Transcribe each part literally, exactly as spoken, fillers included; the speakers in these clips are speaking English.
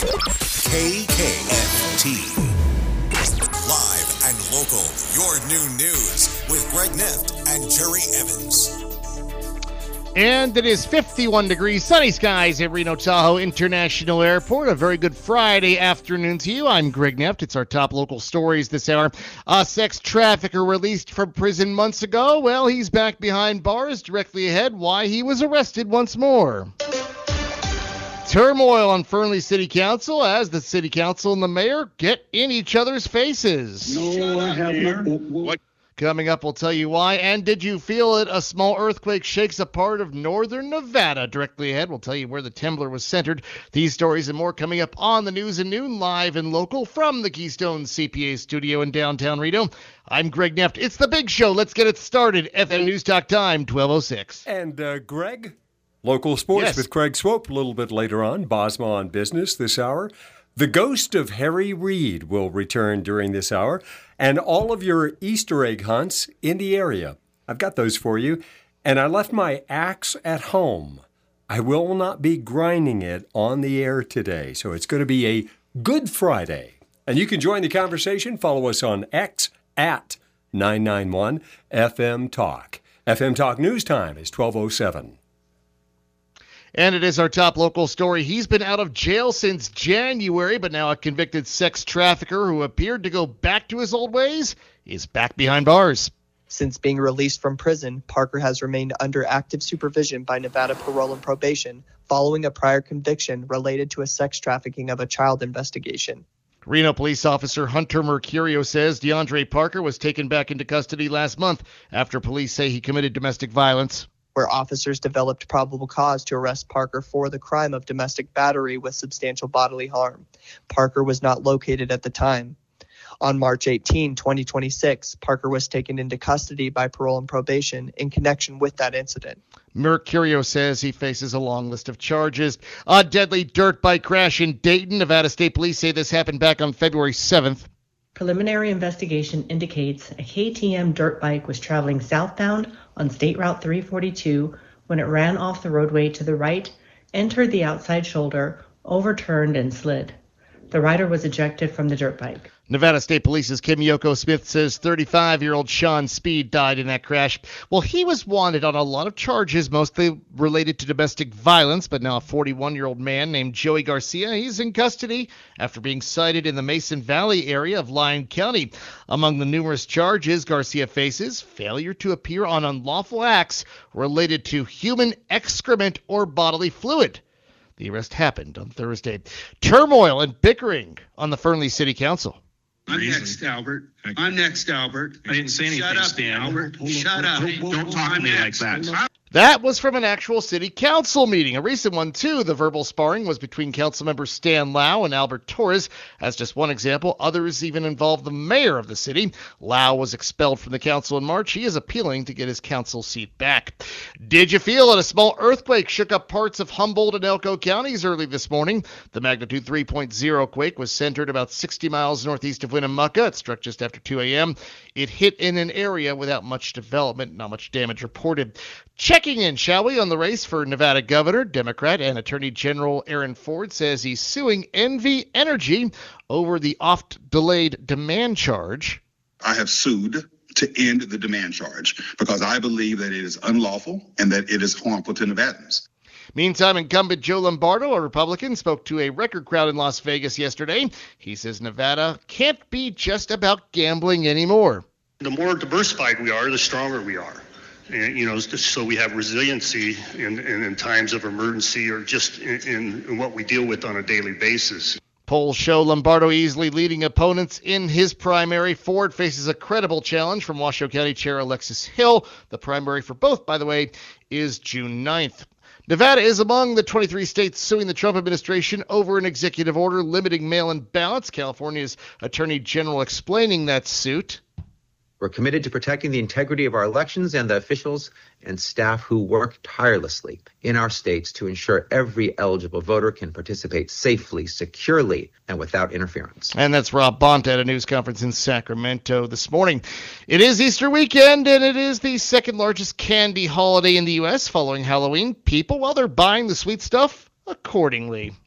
K K F T. Live and local, your new news with Greg Neft and Jerry Evans. And it is fifty-one degrees, sunny skies at Reno Tahoe International Airport. A very good Friday afternoon to you. I'm Greg Neft. It's our top local stories this hour. A sex trafficker released from prison months ago. Well, he's back behind bars. Directly ahead, why he was arrested once more. Turmoil on Fernley City Council as the City Council and the mayor get in each other's faces. No, I have not. What? Coming up, we'll tell you why. And did you feel it? A small earthquake shakes a part of northern Nevada. Directly ahead, we'll tell you where the temblor was centered. These stories and more coming up on the News and Noon, live and local from the Keystone C P A studio in downtown Reno. I'm Greg Neft. It's the big show. Let's get it started. F M News Talk Time, twelve oh six. And uh, Greg, local sports yes. with Craig Swope a little bit later on. Bosma on business this hour. The ghost of Harry Reid will return during this hour, and all of your Easter egg hunts in the area. I've got those for you, and I left my axe at home. I will not be grinding it on the air today, so it's going to be a Good Friday. And you can join the conversation. Follow us on X at nine nine one F M Talk. F M Talk News Time is twelve oh seven. And it is our top local story. He's been out of jail since January, but now a convicted sex trafficker who appeared to go back to his old ways is back behind bars. Since being released from prison, Parker has remained under active supervision by Nevada Parole and Probation following a prior conviction related to a sex trafficking of a child investigation. Reno police officer Hunter Mercurio says DeAndre Parker was taken back into custody last month after police say he committed domestic violence, where officers developed probable cause to arrest Parker for the crime of domestic battery with substantial bodily harm. Parker was not located at the time. On March eighteenth, twenty twenty-six, Parker was taken into custody by Parole and Probation in connection with that incident. Mercurio says he faces a long list of charges. A deadly dirt bike crash in Dayton. Nevada State Police say this happened back on February seventh. Preliminary investigation indicates a K T M dirt bike was traveling southbound on State Route three forty-two when it ran off the roadway to the right, entered the outside shoulder, overturned, and slid. The rider was ejected from the dirt bike. Nevada State Police's Kim Yoko Smith says thirty-five-year-old Sean Speed died in that crash. Well, he was wanted on a lot of charges, mostly related to domestic violence, but now a forty-one-year-old man named Joey Garcia, he's in custody after being cited in the Mason Valley area of Lyon County. Among the numerous charges Garcia faces, failure to appear on unlawful acts related to human excrement or bodily fluid. The arrest happened on Thursday. Turmoil and bickering on the Fernley City Council. I'm next, Albert. I'm next, Albert. I didn't say anything, Shut up, Stan. Albert. Shut up. Don't talk to me like that. That was from an actual city council meeting, a recent one, too. The verbal sparring was between Councilmember Stan Lau and Albert Torres. As just one example, others even involved the mayor of the city. Lau was expelled from the council in March. He is appealing to get his council seat back. Did you feel it? A small earthquake shook up parts of Humboldt and Elko counties early this morning. The magnitude three point oh quake was centered about sixty miles northeast of Winnemucca. It struck just after two a.m. It hit in an area without much development, not much damage reported. Checking in, shall we, on the race for Nevada governor, Democrat and Attorney General Aaron Ford says he's suing N V Energy over the oft-delayed demand charge. I have sued to end the demand charge because I believe that it is unlawful and that it is harmful to Nevadans. Meantime, incumbent Joe Lombardo, a Republican, spoke to a record crowd in Las Vegas yesterday. He says Nevada can't be just about gambling anymore. The more diversified we are, the stronger we are. And, you know, so we have resiliency in, in, in times of emergency or just in, in what we deal with on a daily basis. Polls show Lombardo easily leading opponents in his primary. Ford faces a credible challenge from Washoe County Chair Alexis Hill. The primary for both, by the way, is June ninth. Nevada is among the twenty-three states suing the Trump administration over an executive order limiting mail-in ballots. California's Attorney General explaining that suit. We're committed to protecting the integrity of our elections and the officials and staff who work tirelessly in our states to ensure every eligible voter can participate safely, securely, and without interference. And that's Rob Bonta at a news conference in Sacramento this morning. It is Easter weekend, and it is the second largest candy holiday in the U S following Halloween. People, well, they're buying the sweet stuff accordingly.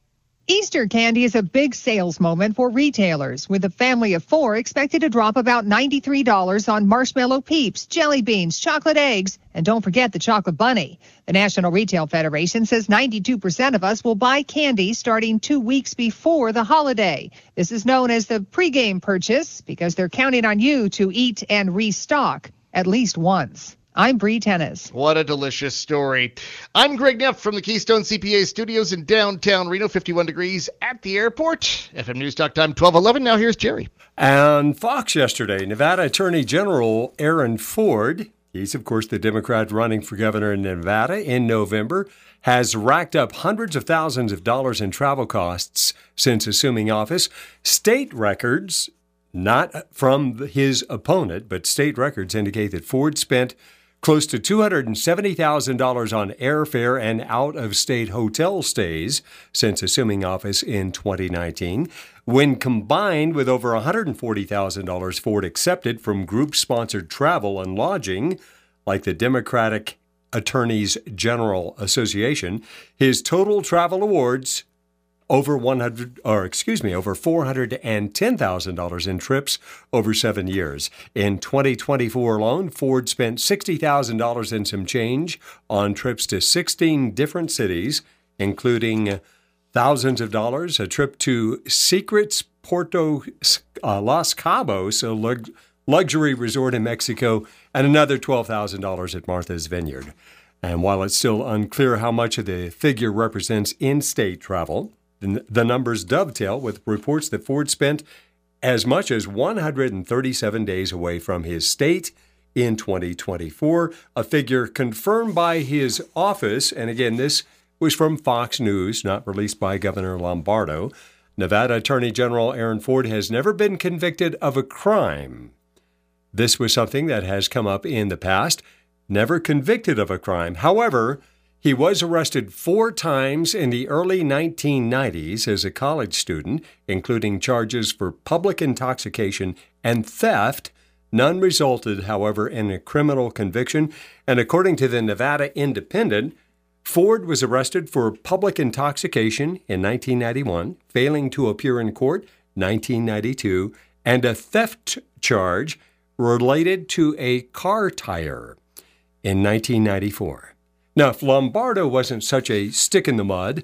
Easter candy is a big sales moment for retailers, with a family of four expected to drop about ninety-three dollars on marshmallow peeps, jelly beans, chocolate eggs, and don't forget the chocolate bunny. The National Retail Federation says ninety-two percent of us will buy candy starting two weeks before the holiday. This is known as the pregame purchase because they're counting on you to eat and restock at least once. I'm Bree Tennis. What a delicious story. I'm Greg Neff from the Keystone C P A studios in downtown Reno, fifty-one degrees at the airport. F M News Talk Time twelve eleven. Now here's Jerry. On Fox yesterday, Nevada Attorney General Aaron Ford, he's of course the Democrat running for governor in Nevada in November, has racked up hundreds of thousands of dollars in travel costs since assuming office. State records, not from his opponent, but state records indicate that Ford spent close to two hundred seventy thousand dollars on airfare and out-of-state hotel stays since assuming office in twenty nineteen. When combined with over one hundred forty thousand dollars Ford accepted from group-sponsored travel and lodging, like the Democratic Attorneys General Association, his total travel awards over one hundred, or excuse me, over four hundred ten thousand dollars in trips over seven years. In twenty twenty-four alone, Ford spent sixty thousand dollars and some change on trips to sixteen different cities, including thousands of dollars, a trip to Secrets Puerto uh, Los Cabos, a lug- luxury resort in Mexico, and another twelve thousand dollars at Martha's Vineyard. And while it's still unclear how much of the figure represents in-state travel, the numbers dovetail with reports that Ford spent as much as one hundred thirty-seven days away from his state in twenty twenty-four, a figure confirmed by his office. And again, this was from Fox News, not released by Governor Lombardo. Nevada Attorney General Aaron Ford has never been convicted of a crime. This was something that has come up in the past, never convicted of a crime. However, he was arrested four times in the early nineteen nineties as a college student, including charges for public intoxication and theft. None resulted, however, in a criminal conviction. And according to the Nevada Independent, Ford was arrested for public intoxication in nineteen ninety-one, failing to appear in court nineteen ninety-two, and a theft charge related to a car tire in nineteen ninety-four. Now, if Lombardo wasn't such a stick in the mud,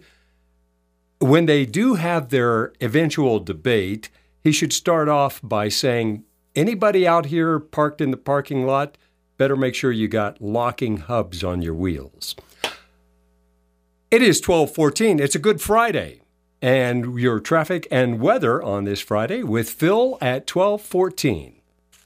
when they do have their eventual debate, he should start off by saying, anybody out here parked in the parking lot, better make sure you got locking hubs on your wheels. It is twelve fourteen. It's a Good Friday. And your traffic and weather on this Friday with Phil at twelve fourteen.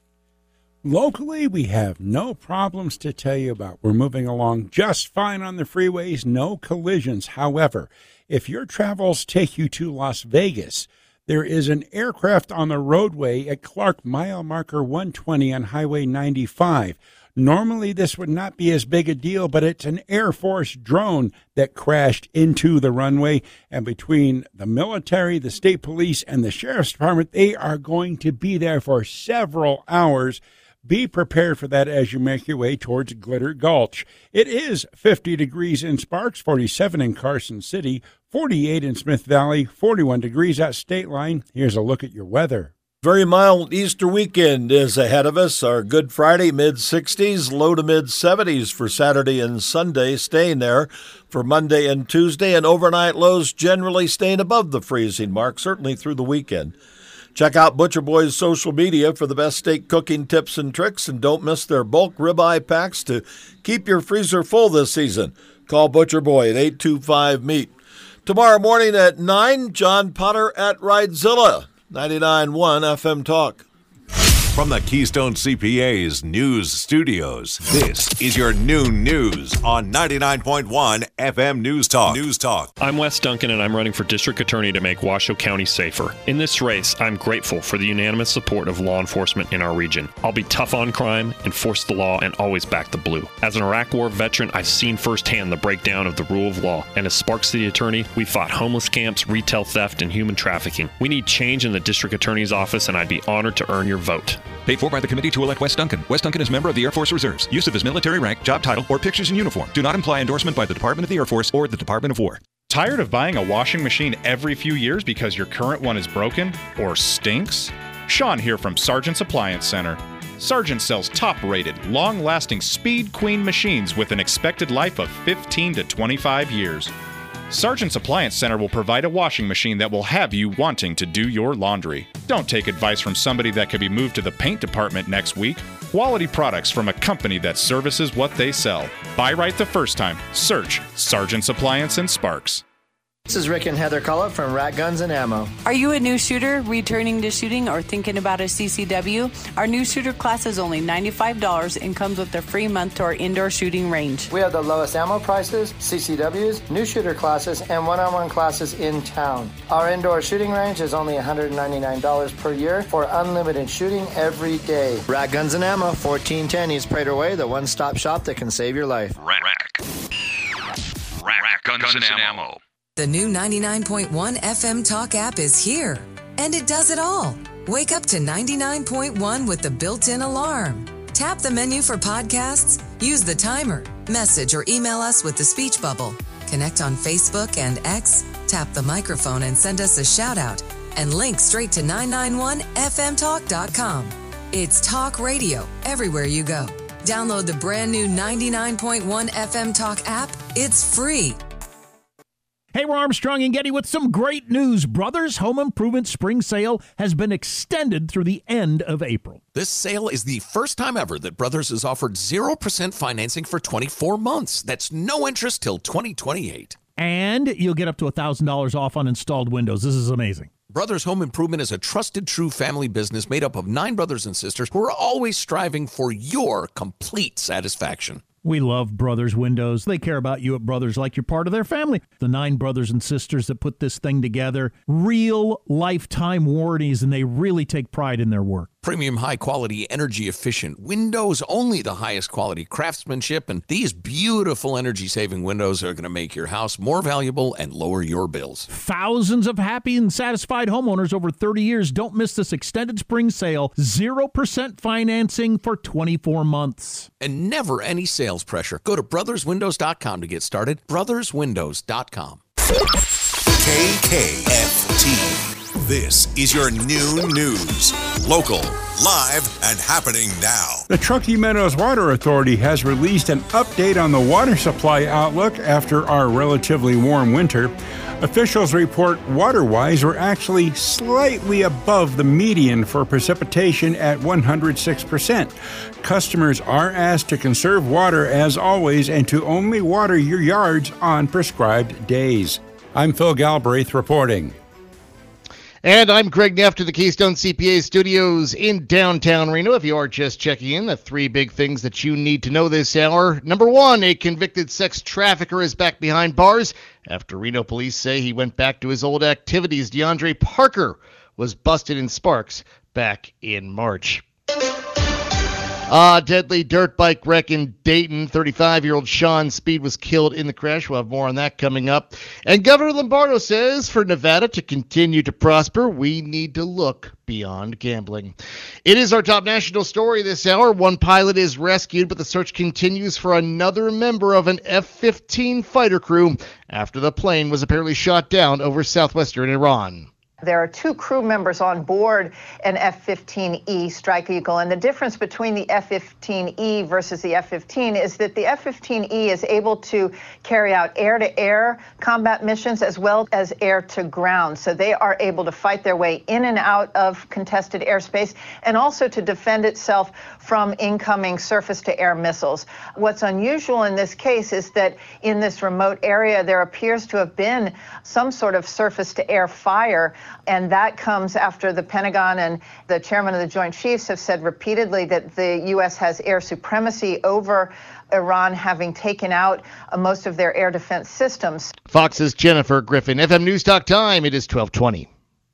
Locally, we have no problems to tell you about. We're moving along just fine on the freeways, no collisions. However, if your travels take you to Las Vegas, there is an aircraft on the roadway at Clark mile marker one twenty on Highway ninety-five. Normally, this would not be as big a deal, but it's an Air Force drone that crashed into the runway. And between the military, the state police, and the sheriff's department, they are going to be there for several hours. Be prepared for that as you make your way towards Glitter Gulch. It is fifty degrees in Sparks, forty-seven in Carson City, forty-eight in Smith Valley, forty-one degrees at State Line. Here's a look at your weather. Very mild Easter weekend is ahead of us. Our Good Friday, mid sixties, low to mid seventies for Saturday and Sunday, staying there for Monday and Tuesday, and overnight lows generally staying above the freezing mark, certainly through the weekend. Check out Butcher Boy's social media for the best steak cooking tips and tricks, and don't miss their bulk ribeye packs to keep your freezer full this season. Call Butcher Boy at eight two five, meat. Tomorrow morning at nine, John Potter at Ridezilla, ninety-nine point one F M Talk. From the Keystone C P A's news studios, this is your noon news on ninety-nine point one F M News Talk. News Talk. I'm Wes Duncan, and I'm running for District Attorney to make Washoe County safer. In this race, I'm grateful for the unanimous support of law enforcement in our region. I'll be tough on crime, enforce the law, and always back the blue. As an Iraq War veteran, I've seen firsthand the breakdown of the rule of law. And as Spark City Attorney, we fought homeless camps, retail theft, and human trafficking. We need change in the District Attorney's office, and I'd be honored to earn your vote. Paid for by the committee to elect Wes Duncan. Wes Duncan is a member of the Air Force Reserves. Use of his military rank, job title, or pictures in uniform do not imply endorsement by the Department of the Air Force or the Department of War. Tired of buying a washing machine every few years because your current one is broken or stinks? Sean here from Sargent's Appliance Center. Sargent sells top-rated, long-lasting Speed Queen machines with an expected life of fifteen to twenty-five years. Sargent's Appliance Center will provide a washing machine that will have you wanting to do your laundry. Don't take advice from somebody that could be moved to the paint department next week. Quality products from a company that services what they sell. Buy right the first time. Search Sargent's Appliance and Sparks. This is Rick and Heather Cullop from Rat Guns and Ammo. Are you a new shooter, returning to shooting, or thinking about a C C W? Our new shooter class is only ninety-five dollars and comes with a free month to our indoor shooting range. We have the lowest ammo prices, C C Ws, new shooter classes, and one-on-one classes in town. Our indoor shooting range is only one hundred ninety-nine dollars per year for unlimited shooting every day. Rat Guns and Ammo, fourteen ten East Prater Way, the one-stop shop that can save your life. Rack. Rack, Rack Guns, Guns and, and Ammo. ammo. The new ninety-nine point one F M Talk app is here, and it does it all. Wake up to ninety-nine point one with the built-in alarm. Tap the menu for podcasts, use the timer, message or email us with the speech bubble. Connect on Facebook and X, tap the microphone and send us a shout-out, and link straight to nine nine one F M talk dot com. It's talk radio everywhere you go. Download the brand new ninety-nine point one F M Talk app. It's free. Hey, we're Armstrong and Getty with some great news. Brothers Home Improvement Spring Sale has been extended through the end of April. This sale is the first time ever that Brothers has offered zero percent financing for twenty-four months. That's no interest till twenty twenty-eight. And you'll get up to one thousand dollars off on installed windows. This is amazing. Brothers Home Improvement is a trusted, true family business made up of nine brothers and sisters who are always striving for your complete satisfaction. We love Brothers Windows. They care about you at Brothers like you're part of their family. The nine brothers and sisters that put this thing together, real lifetime warranties, and they really take pride in their work. Premium, high-quality, energy-efficient windows, only the highest quality craftsmanship, and these beautiful energy-saving windows are going to make your house more valuable and lower your bills. Thousands of happy and satisfied homeowners over thirty years. Don't miss this extended spring sale. zero percent financing for twenty-four months. And never any sales pressure. Go to brothers windows dot com to get started. brothers windows dot com. K K F T. This is your new news. Local, live, and happening now. The Truckee Meadows Water Authority has released an update on the water supply outlook after our relatively warm winter. Officials report water-wise we're actually slightly above the median for precipitation at one hundred six percent. Customers are asked to conserve water as always and to only water your yards on prescribed days. I'm Phil Galbraith reporting. And I'm Greg Neff to the Keystone C P A studios in downtown Reno. If you are just checking in, the three big things that you need to know this hour. Number one, a convicted sex trafficker is back behind bars after Reno police say he went back to his old activities. DeAndre Parker was busted in Sparks back in March. Uh, deadly dirt bike wreck in Dayton. thirty-five-year-old Sean Speed was killed in the crash. We'll have more on that coming up. And Governor Lombardo says for Nevada to continue to prosper, we need to look beyond gambling. It is our top national story this hour. One pilot is rescued, but the search continues for another member of an F fifteen fighter crew after the plane was apparently shot down over southwestern Iran. There are two crew members on board an F fifteen E Strike Eagle, and the difference between the F fifteen E versus the F fifteen is that the F fifteen E is able to carry out air-to-air combat missions as well as air-to-ground. So they are able to fight their way in and out of contested airspace and also to defend itself from incoming surface-to-air missiles. What's unusual in this case is that in this remote area, there appears to have been some sort of surface-to-air fire. And that comes after the Pentagon and the chairman of the Joint Chiefs have said repeatedly that the U S has air supremacy over Iran, having taken out uh, most of their air defense systems. Fox's Jennifer Griffin. F M News Talk time. It is twelve twenty.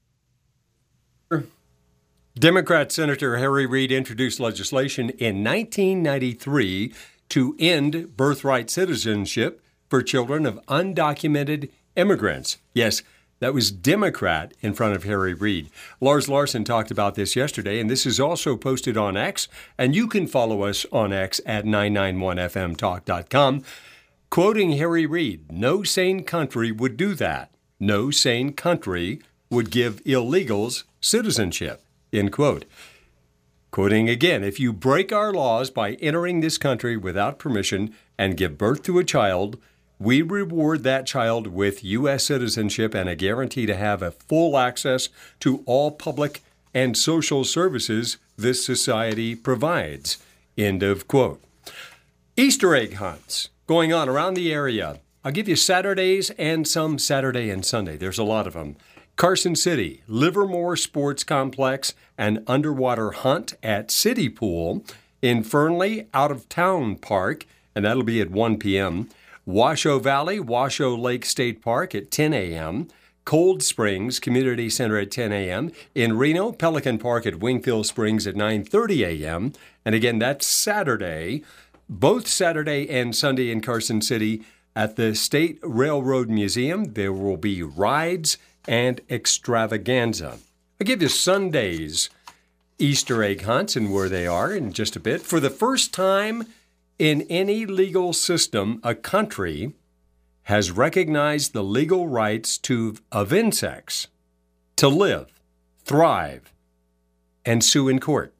Democrat Senator Harry Reid introduced legislation in nineteen ninety-three to end birthright citizenship for children of undocumented immigrants. Yes, that was Democrat in front of Harry Reid. Lars Larson talked about this yesterday, and this is also posted on X, and you can follow us on X at nine nine one F M talk dot com. Quoting Harry Reid, no sane country would do that. No sane country would give illegals citizenship, end quote. Quoting again, if you break our laws by entering this country without permission and give birth to a child, we reward that child with U S citizenship and a guarantee to have a full access to all public and social services this society provides, end of quote. Easter egg hunts going on around the area. I'll give you Saturdays and some Saturday and Sunday. There's a lot of them. Carson City, Livermore Sports Complex, an underwater hunt at City Pool. In Fernley, Out of Town Park, and that'll be at one p.m. Washoe Valley, Washoe Lake State Park at ten a.m. Cold Springs Community Center at ten a.m. In Reno, Pelican Park at Wingfield Springs at nine thirty a.m. And again, that's Saturday, both Saturday and Sunday in Carson City at the State Railroad Museum. There will be rides and extravaganza. I'll give you Sunday's Easter egg hunts and where they are in just a bit. For the first time in any legal system, a country has recognized the legal rights to, of insects to live, thrive, and sue in court.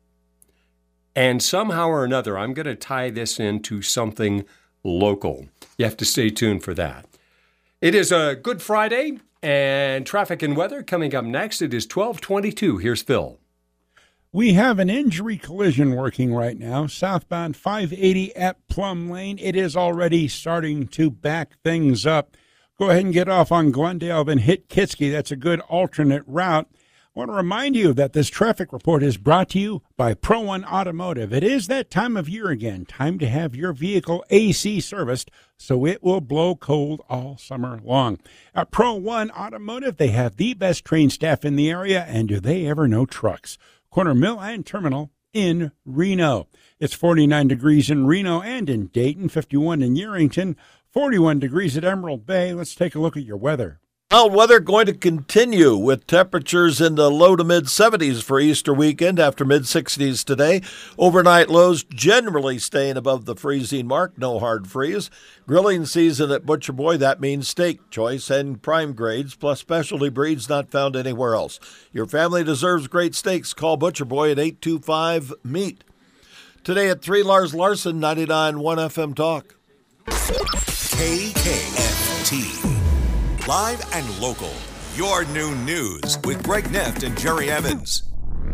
And somehow or another, I'm going to tie this into something local. You have to stay tuned for that. It is a Good Friday, and traffic and weather coming up next. It is twelve twenty-two. Here's Phil. We have an injury collision working right now, southbound five eighty at Plum Lane. It is already starting to back things up. Go ahead and get off on Glendale, then hit Kitsky. That's a good alternate route. I want to remind you that this traffic report is brought to you by Pro One Automotive. It is that time of year again, time to have your vehicle A C serviced so it will blow cold all summer long. At Pro One Automotive, they have the best trained staff in the area, and do they ever know trucks? Corner Mill and Terminal in Reno. It's forty-nine degrees in Reno and in Dayton, fifty-one in Yerington, forty-one degrees at Emerald Bay. Let's take a look at your weather. Mild weather going to continue with temperatures in the low to mid seventies for Easter weekend after mid sixties today. Overnight lows generally staying above the freezing mark, no hard freeze. Grilling season at Butcher Boy, that means steak, choice, and prime grades, plus specialty breeds not found anywhere else. Your family deserves great steaks. Call Butcher Boy at eight two five, meat. Today at three, Lars Larson, ninety-nine point one F M Talk. K K F T. Live and local. Your new news with Greg Neft and Jerry Evans.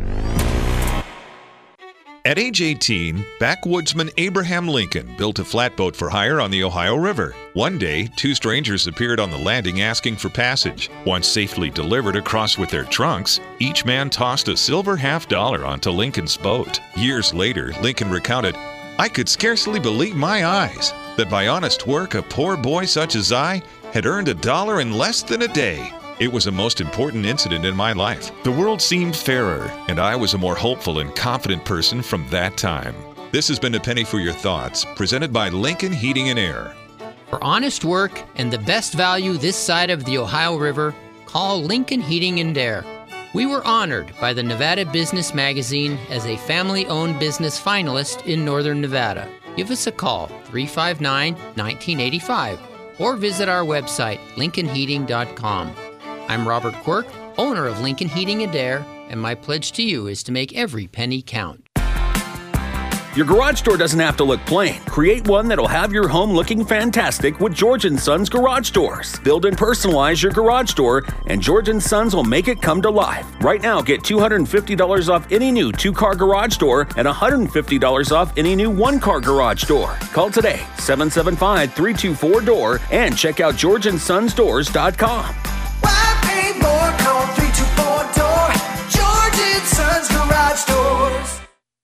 At age eighteen, backwoodsman Abraham Lincoln built a flatboat for hire on the Ohio River. One day, two strangers appeared on the landing asking for passage. Once safely delivered across with their trunks, each man tossed a silver half dollar onto Lincoln's boat. Years later, Lincoln recounted, "I could scarcely believe my eyes that by honest work a poor boy such as I had earned a dollar in less than a day. It was a most important incident in my life. The world seemed fairer, and I was a more hopeful and confident person from that time." This has been A Penny for Your Thoughts, presented by Lincoln Heating and Air. For honest work and the best value this side of the Ohio River, call Lincoln Heating and Air. We were honored by the Nevada Business Magazine as a family-owned business finalist in Northern Nevada. Give us a call, three five nine, one nine eight five. Or visit our website, lincoln heating dot com. I'm Robert Quirk, owner of Lincoln Heating and Air, and my pledge to you is to make every penny count. Your garage door doesn't have to look plain. Create one that'll have your home looking fantastic with George and Sons Garage Doors. Build and personalize your garage door, and George and Sons will make it come to life. Right now, get two hundred fifty dollars off any new two-car garage door and one hundred fifty dollars off any new one-car garage door. Call today, seven seven five, three two four, D O O R, and check out george and sons doors dot com. Why pay more? Call three two four, D O O R, George and Sons Garage Doors.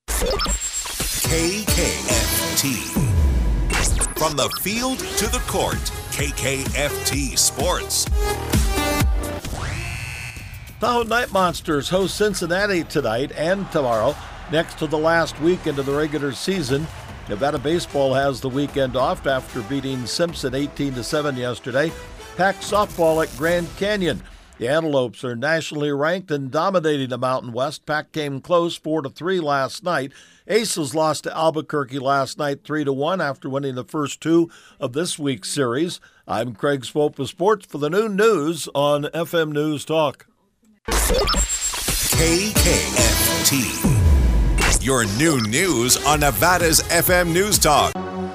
K K F T. From the field to the court, K K F T Sports. Tahoe Night Monsters host Cincinnati tonight and tomorrow, next to the last weekend of the regular season. Nevada baseball has the weekend off after beating Simpson eighteen to seven yesterday. Pack softball at Grand Canyon. The Antelopes are nationally ranked and dominating the Mountain West. Pack came close, four to three last night. Aces lost to Albuquerque last night, three to one, after winning the first two of this week's series. I'm Craig Swope with sports for the Noon News on F M News Talk. K K F T, your noon news on Nevada's F M News Talk.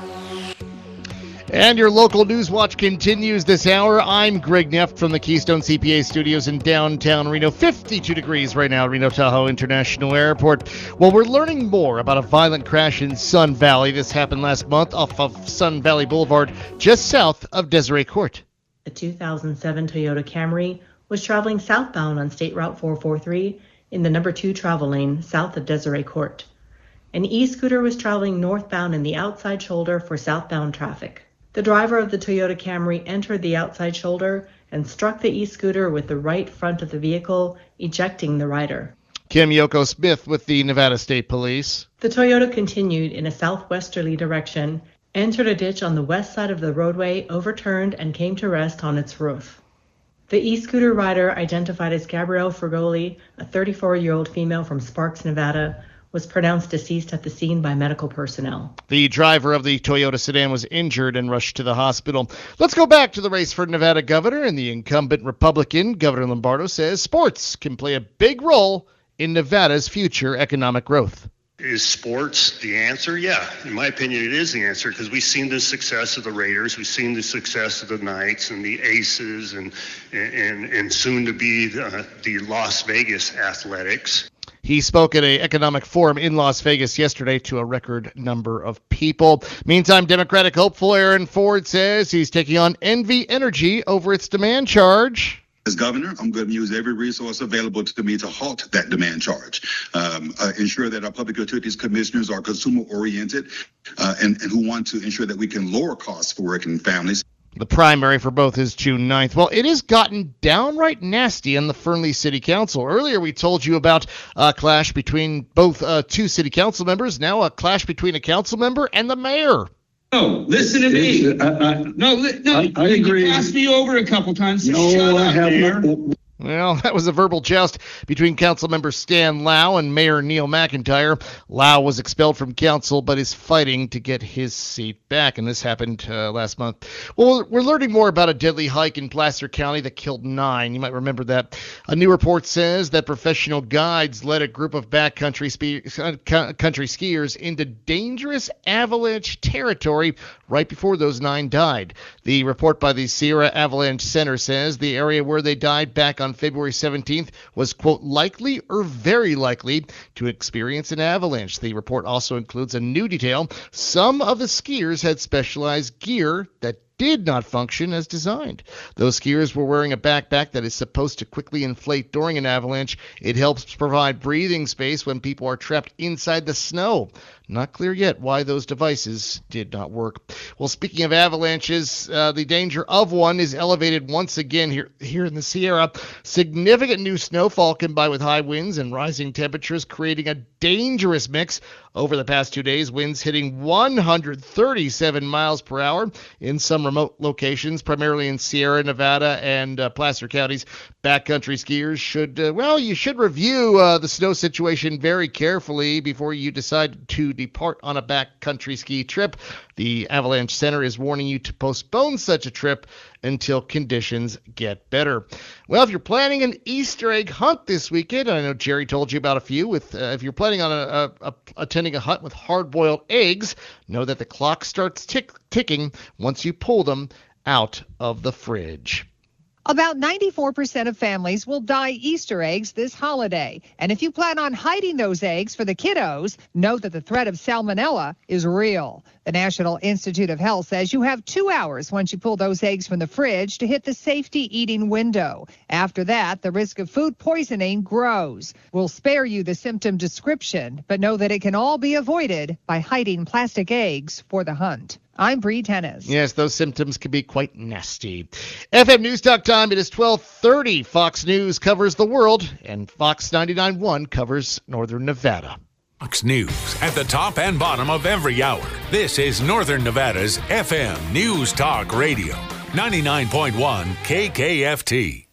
And your local news watch continues this hour. I'm Greg Neff from the Keystone C P A studios in downtown Reno. fifty-two degrees right now at Reno Tahoe International Airport. Well, we're learning more about a violent crash in Sun Valley. This happened last month off of Sun Valley Boulevard, just south of Desiree Court. A two thousand seven Toyota Camry was traveling southbound on State Route four forty-three in the number two travel lane south of Desiree Court. An e-scooter was traveling northbound in the outside shoulder for southbound traffic. The driver of the Toyota Camry entered the outside shoulder and struck the e-scooter with the right front of the vehicle, ejecting the rider. Kim Yoko Smith with the Nevada State Police. The Toyota continued in a southwesterly direction, entered a ditch on the west side of the roadway, overturned, and came to rest on its roof. The e-scooter rider, identified as Gabrielle Fergoli, a thirty-four-year-old female from Sparks, Nevada, was pronounced deceased at the scene by medical personnel. The driver of the Toyota sedan was injured and rushed to the hospital. Let's go back to the race for Nevada governor, and the incumbent Republican, Governor Lombardo, says sports can play a big role in Nevada's future economic growth. Is sports the answer? Yeah, in my opinion, it is the answer, because we've seen the success of the Raiders, we've seen the success of the Knights and the Aces, and and and soon to be the, the Las Vegas Athletics. He spoke at an economic forum in Las Vegas yesterday to a record number of people. Meantime, Democratic hopeful Aaron Ford says he's taking on Envy Energy over its demand charge. As governor, I'm going to use every resource available to me to halt that demand charge, um, uh, ensure that our public utilities commissioners are consumer-oriented uh, and, and who want to ensure that we can lower costs for working families. The primary for both is June ninth. Well, it has gotten downright nasty in the Fernley City Council. Earlier, we told you about a clash between both uh, two city council members. Now a clash between a council member and the mayor. No, listen to me. Uh, uh, no, li- no, I, I you agree. passed me over a couple times. So no, shut I up, have Mayor. not. Well, that was a verbal joust between Councilmember Stan Lau and Mayor Neil McIntyre. Lau was expelled from council, but is fighting to get his seat back, and this happened uh, last month. Well, we're learning more about a deadly hike in Placer County that killed nine. You might remember that. A new report says that professional guides led a group of backcountry spe- uh, country skiers into dangerous avalanche territory right before those nine died. The report by the Sierra Avalanche Center says the area where they died back on February seventeenth was, quote, likely or very likely to experience an avalanche. The report also includes a new detail. Some of the skiers had specialized gear that did not function as designed. Those skiers were wearing a backpack that is supposed to quickly inflate during an avalanche. It helps provide breathing space when people are trapped inside the snow. Not clear yet why those devices did not work. Well, speaking of avalanches, uh, the danger of one is elevated once again here, here in the Sierra. Significant new snowfall combined with high winds and rising temperatures, creating a dangerous mix. Over the past two days, winds hitting one hundred thirty-seven miles per hour in some remote locations, primarily in Sierra Nevada and uh, Placer counties. Backcountry skiers should, uh, well, you should review uh, the snow situation very carefully before you decide to depart on a backcountry ski trip. The Avalanche Center is warning you to postpone such a trip until conditions get better. Well, if you're planning an Easter egg hunt this weekend, I know Jerry told you about a few. With uh, if you're planning on a, a, a, attending a hunt with hard-boiled eggs, know that the clock starts tick, ticking once you pull them out of the fridge. About ninety-four percent of families will dye Easter eggs this holiday. And if you plan on hiding those eggs for the kiddos, know that the threat of salmonella is real. The National Institute of Health says you have two hours once you pull those eggs from the fridge to hit the safety eating window. After that, the risk of food poisoning grows. We'll spare you the symptom description, but know that it can all be avoided by hiding plastic eggs for the hunt. I'm Bree Tennis. Yes, those symptoms can be quite nasty. F M News Talk time. It is twelve thirty. Fox News covers the world, and Fox ninety-nine point one covers Northern Nevada. Fox News at the top and bottom of every hour. This is Northern Nevada's F M News Talk Radio, ninety-nine point one K K F T.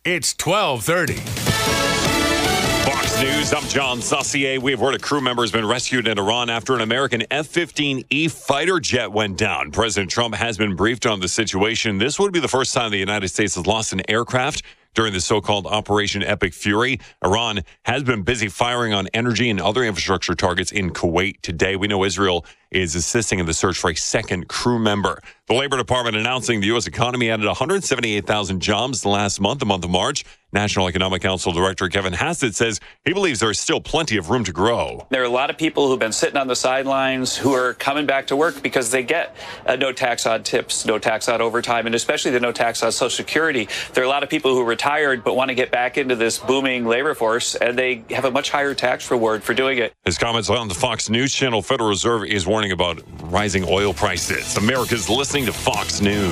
It's twelve thirty. Fox News, I'm John Saucier. We have word a crew member has been rescued in Iran after an American F fifteen E fighter jet went down. President Trump has been briefed on the situation. This would be the first time the United States has lost an aircraft during the so-called Operation Epic Fury. Iran has been busy firing on energy and other infrastructure targets in Kuwait today. We know Israel is assisting in the search for a second crew member. The Labor Department announcing the U S economy added one hundred seventy-eight thousand jobs last month, the month of March. National Economic Council Director Kevin Hassett says he believes there is still plenty of room to grow. There are a lot of people who've been sitting on the sidelines who are coming back to work because they get uh, no tax on tips, no tax on overtime, and especially the no tax on Social Security. There are a lot of people who are retired but want to get back into this booming labor force, and they have a much higher tax reward for doing it. His comments on the Fox News channel. Federal Reserve is warning about rising oil prices. America's listening to Fox News.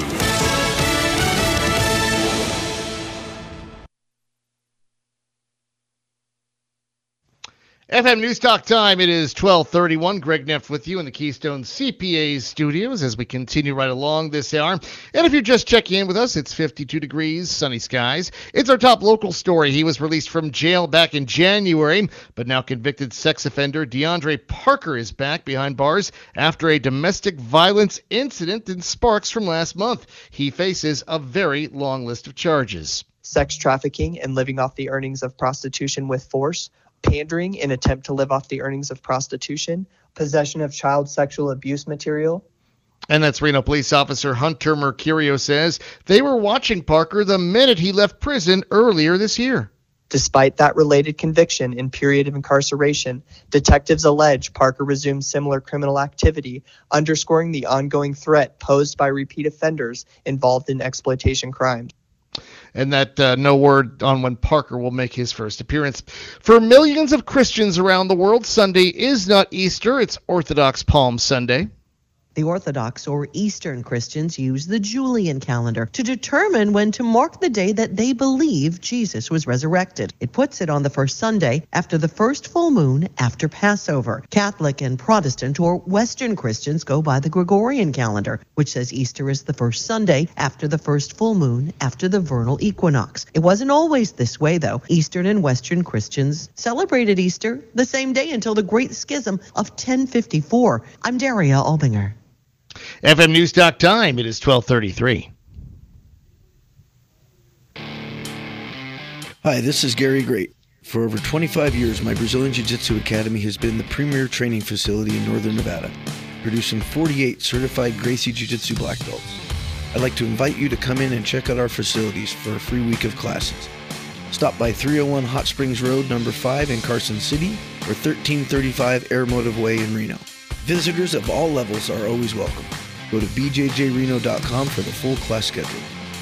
F M News Talk time. It is twelve thirty-one. Greg Neff with you in the Keystone C P A studios as we continue right along this hour. And if you're just checking in with us, it's fifty-two degrees, sunny skies. It's our top local story. He was released from jail back in January, but now convicted sex offender DeAndre Parker is back behind bars after a domestic violence incident in Sparks from last month. He faces a very long list of charges. Sex trafficking and living off the earnings of prostitution with force, pandering in attempt to live off the earnings of prostitution, possession of child sexual abuse material. And that's Reno Police Officer Hunter Mercurio says they were watching Parker the minute he left prison earlier this year. Despite that related conviction and period of incarceration, detectives allege Parker resumed similar criminal activity, underscoring the ongoing threat posed by repeat offenders involved in exploitation crimes. And that uh, no word on when Parker will make his first appearance. For millions of Christians around the world, Sunday is not Easter, it's Orthodox Palm Sunday. The Orthodox or Eastern Christians use the Julian calendar to determine when to mark the day that they believe Jesus was resurrected. It puts it on the first Sunday after the first full moon after Passover. Catholic and Protestant or Western Christians go by the Gregorian calendar, which says Easter is the first Sunday after the first full moon after the vernal equinox. It wasn't always this way, though. Eastern and Western Christians celebrated Easter the same day until the Great Schism of ten fifty-four. I'm Daria Albinger. F M News Talk time. It is twelve thirty-three. Hi, this is Gary Great. For over twenty-five years, my Brazilian Jiu-Jitsu Academy has been the premier training facility in Northern Nevada, producing forty-eight certified Gracie Jiu-Jitsu black belts. I'd like to invite you to come in and check out our facilities for a free week of classes. Stop by three oh one Hot Springs Road, number five in Carson City, or thirteen thirty-five Air Motive Way in Reno. Visitors of all levels are always welcome. Go to b j j reno dot com for the full class schedule.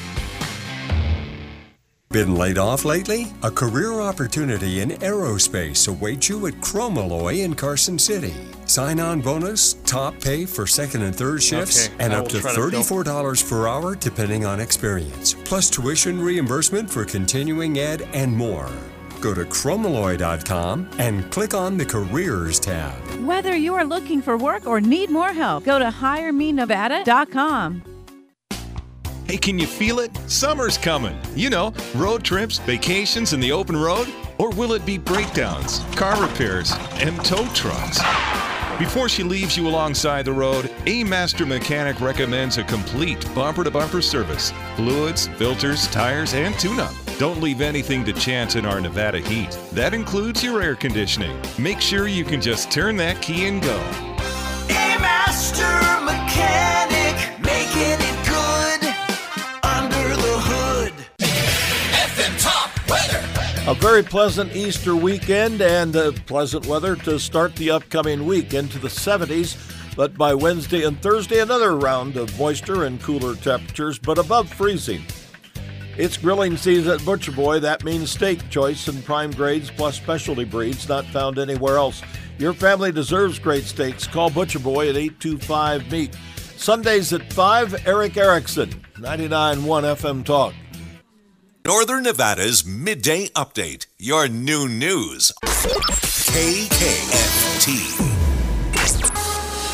Been laid off lately? A career opportunity in aerospace awaits you at Chromalloy in Carson City. Sign-on bonus, top pay for second and third shifts, Okay, and I up will to try to thirty-four dollars per hour depending on experience. Plus tuition reimbursement for continuing ed and more. Go to chromalloy dot com and click on the Careers tab. Whether you are looking for work or need more help, go to hire me nevada dot com. Hey, can you feel it? Summer's coming. You know, road trips, vacations, and the open road? Or will it be breakdowns, car repairs, and tow trucks? Before she leaves you alongside the road, A Master Mechanic recommends a complete bumper-to-bumper service. Fluids, filters, tires, and tune-up. Don't leave anything to chance in our Nevada heat. That includes your air conditioning. Make sure you can just turn that key and go. A Master Mechanic, making it good under the hood. F M Top Weather. A very pleasant Easter weekend and uh, pleasant weather to start the upcoming week into the seventies. But by Wednesday and Thursday, another round of moisture and cooler temperatures, but above freezing. It's grilling season at Butcher Boy. That means steak choice and prime grades plus specialty breeds not found anywhere else. Your family deserves great steaks. Call Butcher Boy at eight two five meat. Sundays at five, Eric Erickson, ninety-nine point one F M Talk. Northern Nevada's Midday Update. Your new news. K K F T.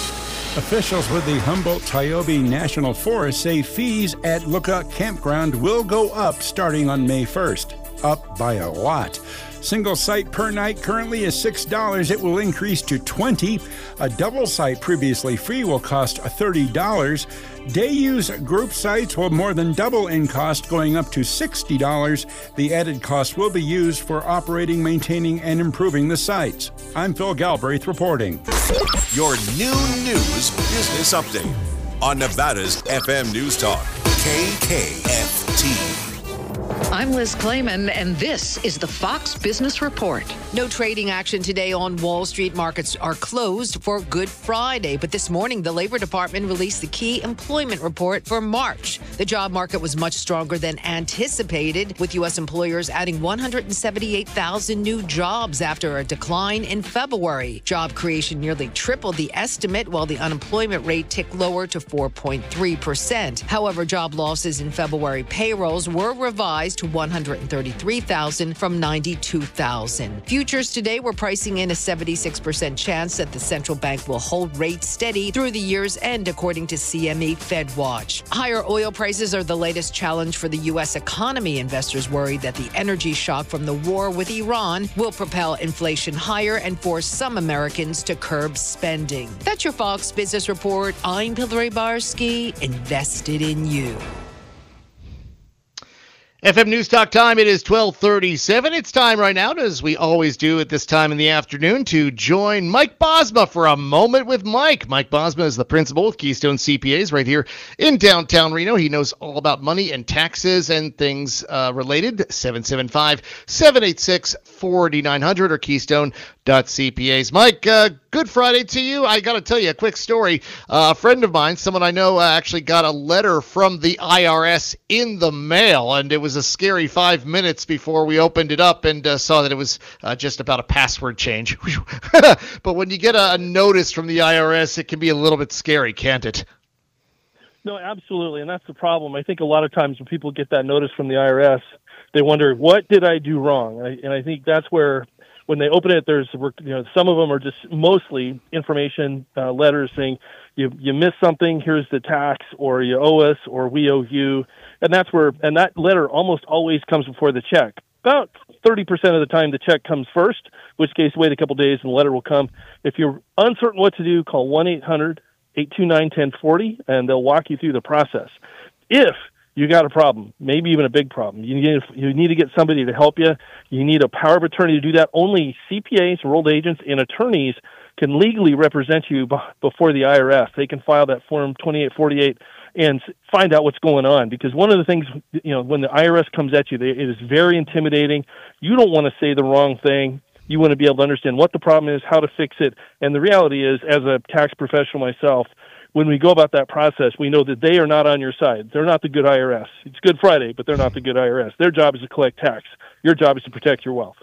Officials with the Humboldt-Tiobe National Forest say fees at Lookout Campground will go up starting on May first. Up by a lot. Single site per night currently is six dollars. It will increase to twenty dollars. A double site previously free will cost thirty dollars. Day use group sites will more than double in cost, going up to sixty dollars. The added cost will be used for operating, maintaining, and improving the sites. I'm Phil Galbraith reporting. Your new news business update on Nevada's F M News Talk, K K F T. I'm Liz Clayman, and this is the Fox Business Report. No trading action today on Wall Street. Markets are closed for Good Friday. But this morning, the Labor Department released the key employment report for March. The job market was much stronger than anticipated, with U S employers adding one hundred seventy-eight thousand new jobs after a decline in February. Job creation nearly tripled the estimate, while the unemployment rate ticked lower to four point three percent. However, job losses in February payrolls were revised to one hundred thirty-three thousand from ninety-two thousand. Futures today were pricing in a seventy-six percent chance that the central bank will hold rates steady through the year's end, according to C M E FedWatch. Higher oil prices are the latest challenge for the U S economy. Investors worry that the energy shock from the war with Iran will propel inflation higher and force some Americans to curb spending. That's your Fox Business Report. I'm Hillary Barsky, invested in you. F M News Talk time, it is twelve thirty-seven. It's time right now, as we always do at this time in the afternoon, to join Mike Bosma for a moment with Mike. Mike Bosma is the principal of Keystone C P As right here in downtown Reno. He knows all about money and taxes and things uh, related. seven seven five, seven eight six, four nine zero zero or keystone dot c p a s. Mike, uh, good Friday to you. I got to tell you a quick story. Uh, a friend of mine, someone I know, uh, actually got a letter from the I R S in the mail, and it was a scary five minutes before we opened it up and uh, saw that it was uh, just about a password change. But when you get a, a notice from the I R S, it can be a little bit scary, can't it? No, absolutely, and that's the problem. I think a lot of times when people get that notice from the I R S, they wonder, what did I do wrong? And I, and I think that's where, when they open it, there's, you know, some of them are just mostly information uh, letters saying, you you missed something, here's the tax, or you owe us, or we owe you. And that's where, and that letter almost always comes before the check. About thirty percent of the time, the check comes first, in which case wait a couple days and the letter will come. If you're uncertain what to do, call one eight hundred, eight two nine, one zero four zero, and they'll walk you through the process. If you got a problem, maybe even a big problem, you need, you need to get somebody to help you. You need a power of attorney to do that. Only C P As, enrolled agents, and attorneys can legally represent you b- before the I R S. They can file that Form twenty-eight forty-eight and find out what's going on. Because one of the things, you know, when the I R S comes at you, they, it is very intimidating. You don't want to say the wrong thing. You want to be able to understand what the problem is, how to fix it. And the reality is, as a tax professional myself, when we go about that process, we know that they are not on your side. They're not the good I R S. It's Good Friday, but they're not the good I R S. Their job is to collect tax. Your job is to protect your wealth.